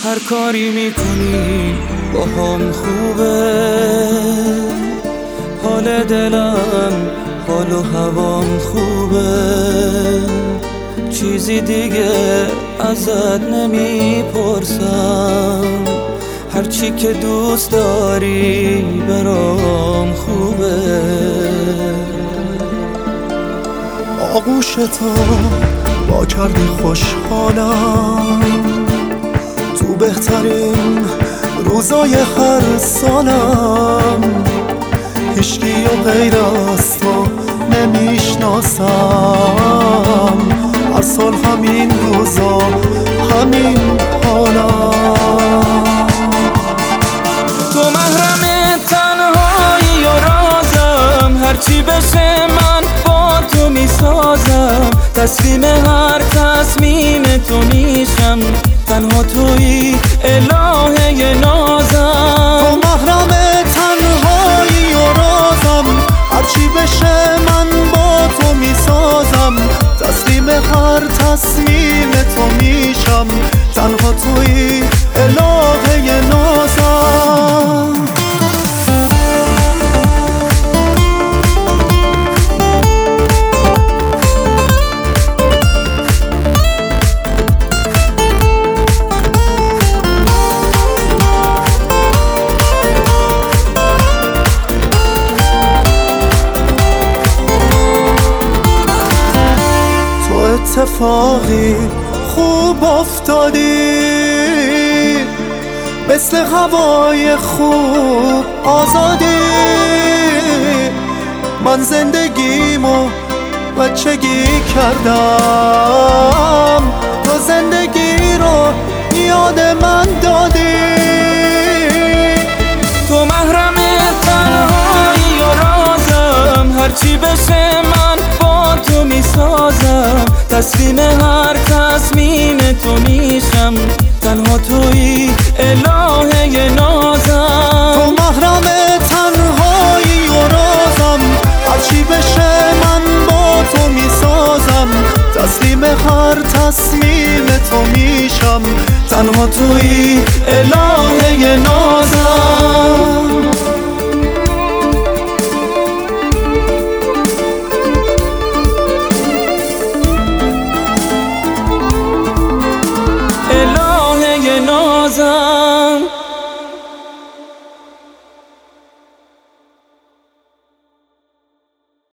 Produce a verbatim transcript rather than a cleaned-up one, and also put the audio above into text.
هر کاری میکنی با هم خوبه، حال دلم حال و هوام خوبه، چیزی دیگه ازت نمیپرسم، هرچی که دوست داری برام خوبه. آغوش تو با کردی خوشحالم، تو بهترین روزای هر سالم، هیچکی و غیر از تو نمیشناسم، هر سال همین روزا همین حالم. تو محرم تنهایی و رازم، هرچی بشه من با تو میسازم، تسلیم هر تصمیم تو میشم، تنها تویی الهه نازم. تو محرم تنهایی و رازم، هرچی بشه من با تو میسازم، تسلیم هر تصمیم تو میشم، تنها تویی الهه نازم. اتفاقی خوب افتادی، مثل هوای خوب آزادی، من زندگیمو بچگی کردم، تو زندگی رو یاد من دادی. تو محرم تنهایی و رازم، هرچی بشه من با تو میسازم، تسلیم هر تصمیم تو میشم، تنها تویی الهه نازم. تو محرم تنهایی و رازم، هرچی بشه من با تو میسازم، تسلیم هر تصمیم تو میشم، تنها تویی الهه نازم.